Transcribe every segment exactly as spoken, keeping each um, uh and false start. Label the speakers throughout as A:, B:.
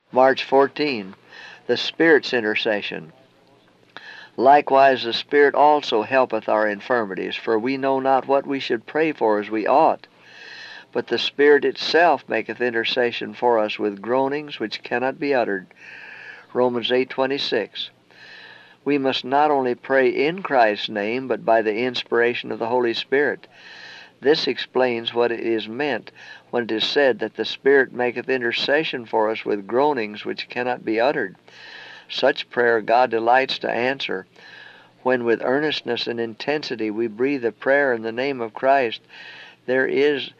A: March fourteenth, the Spirit's intercession. Likewise the Spirit also helpeth our infirmities, for we know not what we should pray for as we ought. But the Spirit itself maketh intercession for us with groanings which cannot be uttered. Romans eight twenty-six. We must not only pray in Christ's name, but by the inspiration of the Holy Spirit. This explains what is meant when it is said that the Spirit maketh intercession for us with groanings which cannot be uttered. Such prayer God delights to answer. When with earnestness and intensity we breathe a prayer in the name of Christ, there is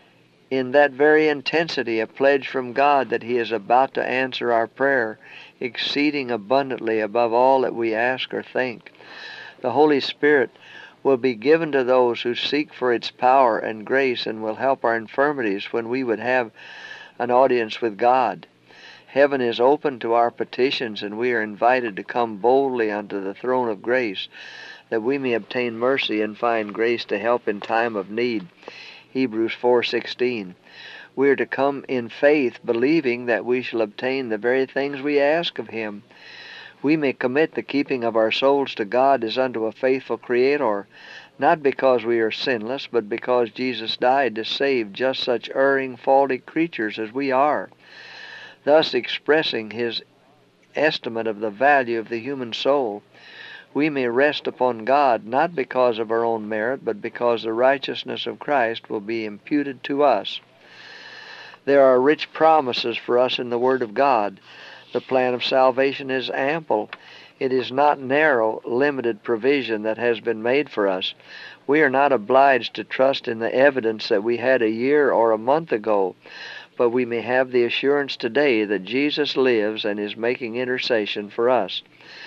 A: in that very intensity a pledge from God that He is about to answer our prayer, exceeding abundantly above all that we ask or think. The Holy Spirit will be given to those who seek for its power and grace, and will help our infirmities when we would have an audience with God. Heaven is open to our petitions, and we are invited to come boldly unto the throne of grace, that we may obtain mercy and find grace to help in time of need. Hebrews four sixteen. We are to come in faith, believing that we shall obtain the very things we ask of Him. We may commit the keeping of our souls to God as unto a faithful Creator, not because we are sinless, but because Jesus died to save just such erring, faulty creatures as we are, thus expressing His estimate of the value of the human soul. We may rest upon God, not because of our own merit, but because the righteousness of Christ will be imputed to us. There are rich promises for us in the Word of God. The plan of salvation is ample. It is not narrow, limited provision that has been made for us. We are not obliged to trust in the evidence that we had a year or a month ago, but we may have the assurance today that Jesus lives and is making intercession for us.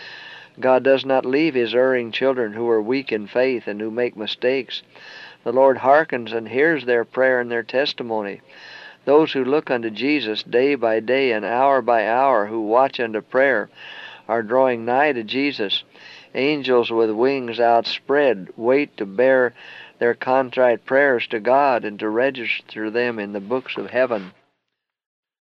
A: God does not leave His erring children who are weak in faith and who make mistakes. The Lord hearkens and hears their prayer and their testimony. Those who look unto Jesus day by day and hour by hour, who watch unto prayer, are drawing nigh to Jesus. Angels with wings outspread wait to bear their contrite prayers to God and to register them in the books of heaven.